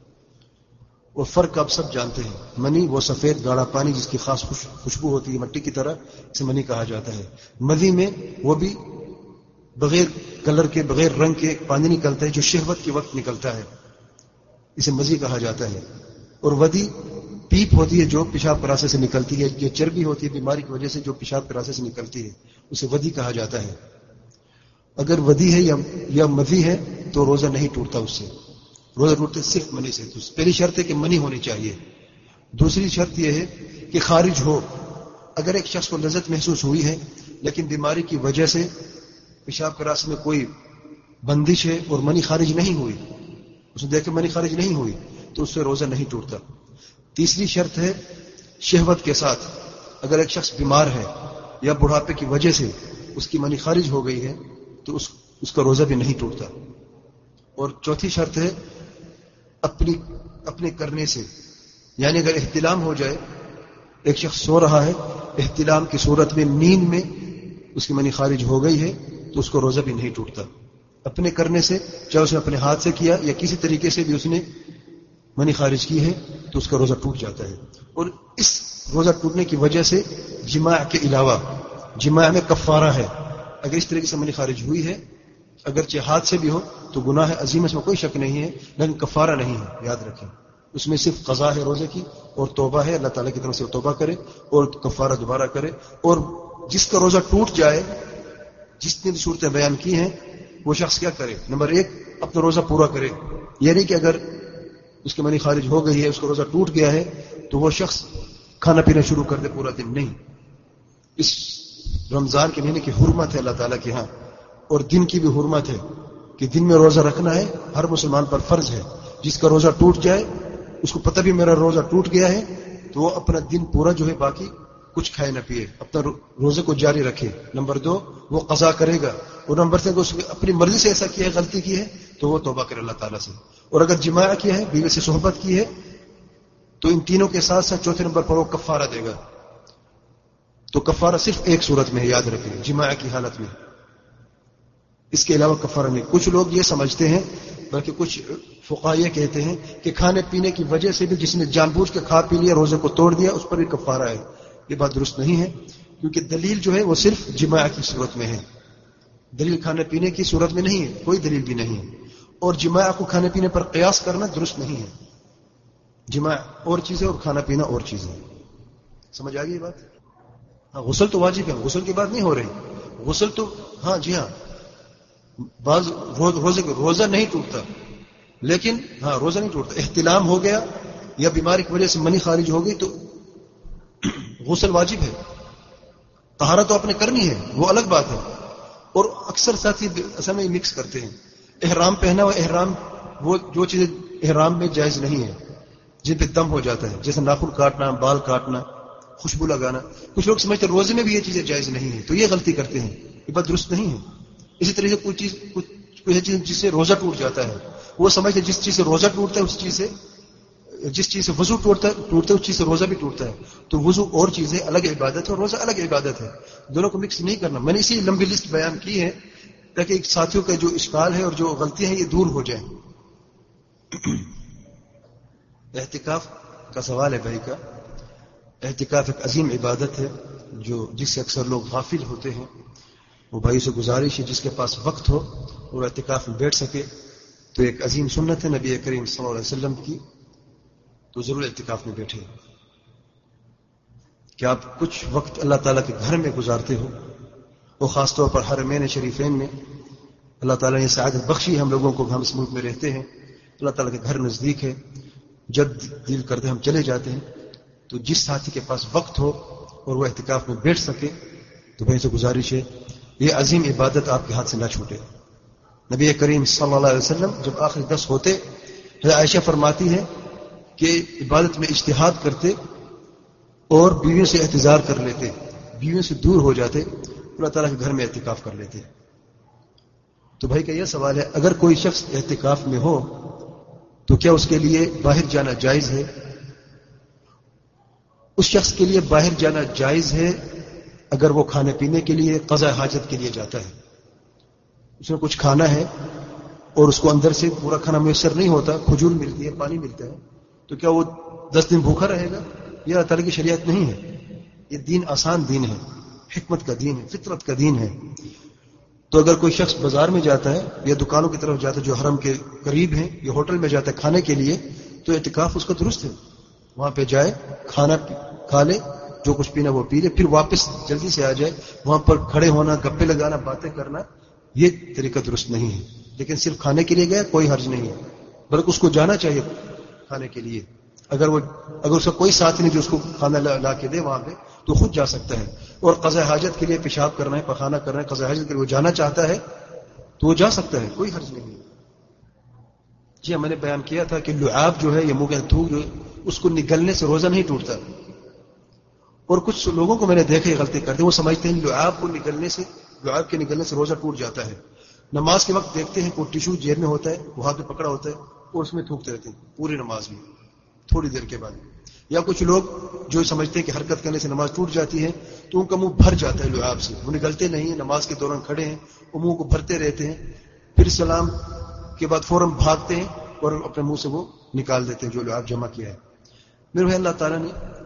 وہ فرق آپ سب جانتے ہیں. منی وہ سفید گاڑھا پانی جس کی خاص خوشبو ہوتی ہے مٹی کی طرح، اسے منی کہا جاتا ہے. مذی میں وہ بھی بغیر کلر کے بغیر رنگ کے پانی نکلتا ہے جو شہوت کے وقت نکلتا ہے، اسے مذی کہا جاتا ہے. اور ودی پیپ ہوتی ہے جو پیشاب کے راستے سے نکلتی ہے، یہ چربی ہوتی ہے بیماری کی وجہ سے جو پیشاب کے راستے سے نکلتی ہے، اسے ودی کہا جاتا ہے. اگر ودی ہے یا یا مذی ہے تو روزہ نہیں ٹوٹتا اس سے. روزہ ٹوٹتے صرف منی سے. تو پہلی شرط ہے کہ منی ہونی چاہیے. دوسری شرط یہ ہے کہ خارج ہو. اگر ایک شخص کو لذت محسوس ہوئی ہے لیکن بیماری کی وجہ سے پیشاب کے راستے میں کوئی بندش ہے اور منی خارج نہیں ہوئی، اس نے دیکھا منی خارج نہیں ہوئی تو اس سے روزہ نہیں ٹوٹتا. تیسری شرط ہے شہوت کے ساتھ. اگر ایک شخص بیمار ہے یا بڑھاپے کی وجہ سے اس کی منی خارج ہو گئی ہے تو اس اس کا روزہ بھی نہیں ٹوٹتا. اور چوتھی شرط ہے اپنی اپنے کرنے سے. یعنی اگر احتلام ہو جائے، ایک شخص سو رہا ہے، احتلام کی صورت میں نیند میں اس کی منی خارج ہو گئی ہے تو اس کو روزہ بھی نہیں ٹوٹتا. اپنے کرنے سے، چاہے اس نے اپنے ہاتھ سے کیا یا کسی طریقے سے بھی اس نے منی خارج کی ہے تو اس کا روزہ ٹوٹ جاتا ہے. اور اس روزہ ٹوٹنے کی وجہ سے جماع کے علاوہ جماع میں کفارہ ہے. اگر اس طریقے سے منی خارج ہوئی ہے اگرچہ ہاتھ سے بھی ہو تو گناہ عظیم، اس میں کوئی شک نہیں ہے، لیکن کفارہ نہیں ہے. یاد رکھیں اس میں صرف قضا ہے روزے کی اور توبہ ہے، اللہ تعالیٰ کی طرف سے توبہ کرے اور کفارہ دوبارہ کرے. اور جس کا روزہ ٹوٹ جائے، جس نے بھی صورتیں بیان کی ہیں، وہ شخص کیا کرے؟ نمبر ایک، اپنا روزہ پورا کرے. یعنی کہ اگر اس کی منی خارج ہو گئی ہے، اس کا روزہ ٹوٹ گیا ہے تو وہ شخص کھانا پینا شروع کر دے پورا دن نہیں. اس رمضان کے مہینے کی حرمت ہے اللہ تعالیٰ کے ہاں، اور دن کی بھی حرمت ہے کہ دن میں روزہ رکھنا ہے، ہر مسلمان پر فرض ہے. جس کا روزہ ٹوٹ جائے، اس کو پتہ بھی میرا روزہ ٹوٹ گیا ہے، تو وہ اپنا دن پورا جو ہے باقی کچھ کھائے نہ پیے، اپنا روزے کو جاری رکھے. نمبر دو، وہ قضا کرے گا. اور نمبر تین، اس نے اپنی مرضی سے ایسا کیا ہے، غلطی کی ہے تو وہ توبہ کرے اللہ تعالیٰ سے. اور اگر جماع کیا ہے، بیوی سے صحبت کی ہے، تو ان تینوں کے ساتھ ساتھ چوتھے نمبر پر وہ کفارہ دے گا. تو کفارہ صرف ایک صورت میں ہے، یاد رکھیں، جماع کی حالت میں. اس کے علاوہ کفارہ نہیں. کچھ لوگ یہ سمجھتے ہیں، بلکہ کچھ فقہاء یہ کہتے ہیں کہ کھانے پینے کی وجہ سے بھی جس نے جان بوجھ کے کھا پی لیا، روزے کو توڑ دیا، اس پر بھی کفارہ ہے. یہ بات درست نہیں ہے، کیونکہ دلیل جو ہے وہ صرف جماع کی صورت میں ہے، دلیل کھانے پینے کی صورت میں نہیں ہے، کوئی دلیل بھی نہیں ہے. اور جماع کو کھانے پینے پر قیاس کرنا درست نہیں ہے. جماع اور چیز ہے اور کھانا پینا اور چیز ہے. سمجھ آ گئی یہ بات؟ ہاں، غسل تو واجب ہے، غسل کی بات نہیں ہو رہی. غسل تو ہاں جی ہاں، بعض روزے روزہ نہیں ٹوٹتا، لیکن ہاں روزہ نہیں ٹوٹتا. احتلام ہو گیا یا بیماری کی وجہ سے منی خارج ہو گئی تو غسل واجب ہے. طہارت تو آپ نے کرنی ہے، وہ الگ بات ہے. اور اکثر ساتھی اصل میں مکس کرتے ہیں. احرام پہنا ہوا احرام، وہ جو چیزیں احرام میں جائز نہیں ہے، جن پہ دم ہو جاتا ہے، جیسے ناخن کاٹنا، بال کاٹنا، خوشبو لگانا. کچھ لوگ سمجھتے ہیں روزے میں بھی یہ چیزیں جائز نہیں ہیں, تو یہ غلطی کرتے ہیں, یہ بات درست نہیں ہے. اسی طرح سے کوئی چیز کوئی چیز جس سے روزہ ٹوٹ جاتا ہے, وہ سمجھتے جس چیز سے روزہ ٹوٹتا ہے اس چیز سے جس چیز سے وضو ٹوٹتا ہے ٹوٹتا ہے اس چیز سے روزہ بھی ٹوٹتا ہے. تو وضو اور چیزیں الگ عبادت ہے اور روزہ الگ عبادت ہے, دونوں کو مکس نہیں کرنا. میں نے اسی لمبی لسٹ بیان کی ہے تاکہ ایک ساتھیوں کا جو اشکال ہے اور جو غلطیاں ہیں یہ دور ہو جائیں. اعتکاف کا سوال ہے بھائی کا. اعتکاف ایک عظیم عبادت ہے جو جس سے اکثر لوگ غافل ہوتے ہیں. وہ بھائی سے گزارش ہے جس کے پاس وقت ہو اور اعتکاف میں بیٹھ سکے تو ایک عظیم سنت ہے نبی کریم صلی اللہ علیہ وسلم کی, تو ضرور اعتکاف میں بیٹھے. کہ آپ کچھ وقت اللہ تعالیٰ کے گھر میں گزارتے ہو, وہ خاص طور پر حرمین شریفین میں اللہ تعالیٰ نے سعادت بخشی ہم لوگوں کو. ہم اس ملک میں رہتے ہیں, اللہ تعالیٰ کے گھر نزدیک ہے, جب دل کرتے ہم چلے جاتے ہیں. تو جس ساتھی کے پاس وقت ہو اور وہ اعتکاف میں بیٹھ سکے تو بھائی سے گزارش ہے یہ عظیم عبادت آپ کے ہاتھ سے نہ چھوٹے. نبی کریم صلی اللہ علیہ وسلم جب آخری دس ہوتے, عائشہ فرماتی ہے کہ عبادت میں اجتہاد کرتے اور بیویوں سے احتضار کر لیتے, بیویوں سے دور ہو جاتے, اللہ تعالیٰ کے گھر میں اعتکاف کر لیتے. تو بھائی کا یہ سوال ہے, اگر کوئی شخص اعتکاف میں ہو تو کیا اس کے لیے باہر جانا جائز ہے؟ اس شخص کے لیے باہر جانا جائز ہے اگر وہ کھانے پینے کے لیے قضاء حاجت کے لیے جاتا ہے. اس نے کچھ کھانا ہے اور اس کو اندر سے پورا کھانا میسر نہیں ہوتا, کھجور ملتی ہے, پانی ملتا ہے, تو کیا وہ دس دن بھوکا رہے گا؟ یہ اللہ تعالیٰ کی شریعت نہیں ہے. یہ دین آسان دین ہے, حکمت کا دین ہے, فطرت کا دین ہے. تو اگر کوئی شخص بازار میں جاتا ہے یا دکانوں کی طرف جاتا ہے جو حرم کے قریب ہیں, یا ہوٹل میں جاتا ہے کھانے کے لیے, تو اعتکاف اس کا درست ہے. وہاں پہ جائے, کھانا کھا لے, جو کچھ پینا وہ پی لے, پھر واپس جلدی سے آ جائے. وہاں پر کھڑے ہونا, گپے لگانا, باتیں کرنا, یہ طریقہ درست نہیں ہے. لیکن صرف کھانے کے لیے گیا کوئی حرج نہیں ہے, بلکہ اس کو جانا چاہیے کھانے کے لیے. اگر وہ اگر اس کا کوئی ساتھ نہیں جو اس کو کھانا لا کے دے وہاں پہ, تو خود جا سکتا ہے. اور قضاء حاجت کے لیے پیشاب کرنا ہے, پخانا کرنا ہے, قضاء حاجت کے لیے وہ جانا چاہتا ہے تو وہ جا سکتا ہے, کوئی حرج نہیں ہے. جی میں نے بیان کیا تھا کہ لعاب جو ہے یہ منہ کے تھوک جو اس کو نگلنے سے روزہ نہیں ٹوٹتا. اور کچھ لوگوں کو میں نے دیکھا یہ غلطی کرتے, وہ سمجھتے ہیں لعاب کو نگلنے سے لعاب کے نگلنے سے روزہ ٹوٹ جاتا ہے. نماز کے وقت دیکھتے ہیں کوئی ٹیشو جیب میں ہوتا ہے, وہ ہاتھ میں پکڑا ہوتا ہے اور اس میں تھوکتے رہتے ہیں پوری نماز میں تھوڑی دیر کے بعد. یا کچھ لوگ جو سمجھتے ہیں کہ حرکت کرنے سے نماز ٹوٹ جاتی ہے تو ان کا منہ بھر جاتا ہے لعاب سے, وہ نگلتے نہیں ہیں, نماز کے دوران کھڑے ہیں, وہ منہ کو بھرتے رہتے ہیں, پھر سلام کے بعد فوراً بھاگتے ہیں اور اپنے منہ سے وہ نکال دیتے ہیں جو لعاب جمع کیا ہے. میرے بھائی اللہ تعالیٰ نے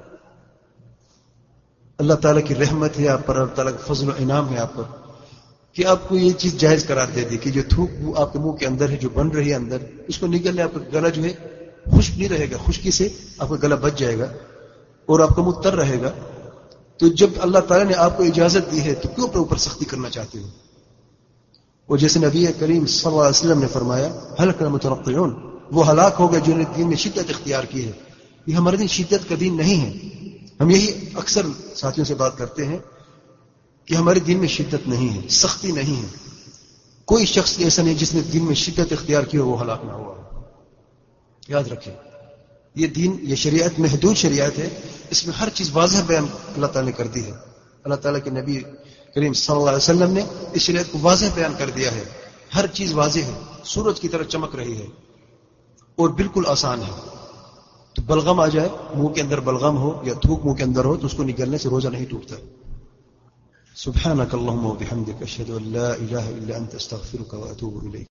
اللہ تعالیٰ کی رحمت ہے آپ پر, اللہ تعالیٰ کا فضل و انعام ہے آپ پر کہ آپ کو یہ چیز جائز قرار دے دی کہ جو تھوک آپ کے منہ کے اندر ہے, جو بن رہی ہے اندر, اس کو نگلنے آپ کا گلا جو ہے خشک نہیں رہے گا, خشکی سے آپ کا گلا بچ جائے گا اور آپ کا منہ تر رہے گا. تو جب اللہ تعالیٰ نے آپ کو اجازت دی ہے تو کیوں اپنے اوپر سختی کرنا چاہتے ہو؟ اور جیسے نبی کریم صلی اللہ علیہ وسلم نے فرمایا ہلاک المتنطعون, وہ ہلاک ہو گئے جنہوں نے دین میں شدت اختیار کی ہے. یہ ہمارے دین شدت کا دین نہیں ہے. ہم یہی اکثر ساتھیوں سے بات کرتے ہیں کہ ہمارے دین میں شدت نہیں ہے, سختی نہیں ہے. کوئی شخص ایسا نہیں جس نے دین میں شدت اختیار کی ہو وہ ہلاک نہ ہوا. یاد رکھیں یہ دین, یہ شریعت محدود شریعت ہے, اس میں ہر چیز واضح بیان اللہ تعالیٰ نے کر دی ہے. اللہ تعالیٰ کے نبی کریم صلی اللہ علیہ وسلم نے اس شریعت کو واضح بیان کر دیا ہے. ہر چیز واضح ہے, سورج کی طرح چمک رہی ہے اور بالکل آسان ہے. تو بلغم آ جائے, منہ کے اندر بلغم ہو یا تھوک منہ کے اندر ہو, تو اس کو نگلنے سے روزہ نہیں ٹوٹتا. سبحانک اللہم و بحمدک اشہد ان لا الہ الا انت استغفرک و اتوب الیک.